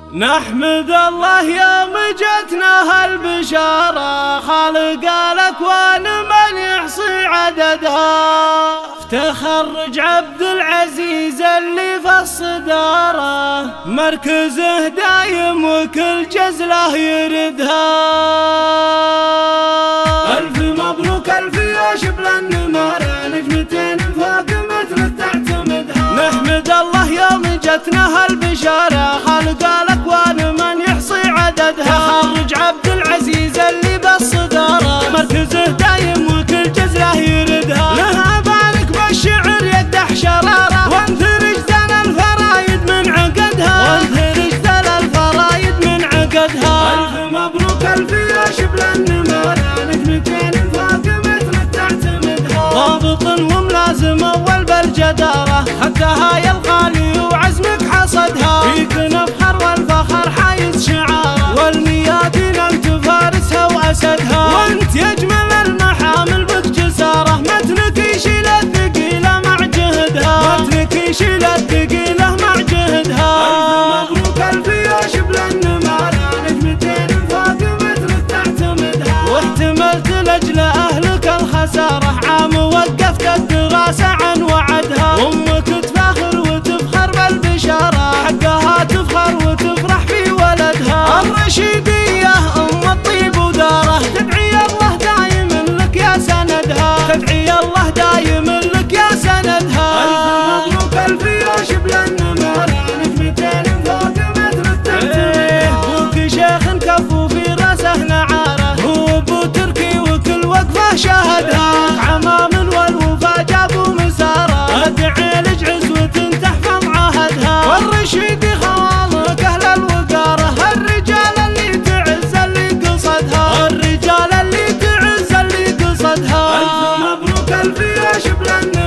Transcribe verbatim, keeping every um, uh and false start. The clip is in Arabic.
نحمد الله يوم جتنا هالبشارة، خالق الأكوان من يحصي عددها. تخرج عبد العزيز اللي في الصدارة، مركزه دايم وكل جزله يردها. ألف مبروك ألف يا شبل النمارة، نجمتين فوق مثل تعتمدها. نحمد الله يوم جتنا هالبشارة، خالق الأكوان من يحصي عددها. تخرج عبد العزيز اللي بالصدارة، مركزه دايم وكل جزله يردها. لها بارك بالشعر يقدح شرارة، وانثرج ذل الفرايد من عقدها. وانثرج ذل الفرايد من عقدها. ألف مبروك ألف يا شبل النمارة، نجمتين فوق مثل تعتمدها. ضابط وملازم أول بالجدارة، خدها يا الغالي وعزمك حصدها. فيك نفخر والفخر حايز شعاره، والميادين انت فارسها واسدها. وانت يجمل المحامل بك جساره، متنك يشيل الثقيله مع جهدها. متنك يشيل الثقيله مع جهدها. الف مبروك الف يا شبل النمارة، نجمتين فوق مثل تعتمدها. واحتملت لاجل اهلك الخساره، عام وقفت الدراسه عن وعدها. وامك تفاخر وتفخر بالبشاره، حقها تفخر وتفرح في ولدها. الرشيدية ام الطيب وداره، تدعي الله دايم لك يا سندها. تدعي الله دايم لك يا سندها. الف مبروك الف يا شبل النمارة، نجمتين فوق مثل تعتمدها. ابوك شيخ كفو في راسه نعاره، هو ابو تركي وكل وقفه شاهدها. عمام والوفا جابوا مساره، ادعي لك عزوة تحفظ عهدها. والرشيدي خوالك اهل الوقاره، الرجال اللي تعز اللي قصدها. الرجال اللي تعز اللي قصدها. الف مبروك الف يا شبل النمارة.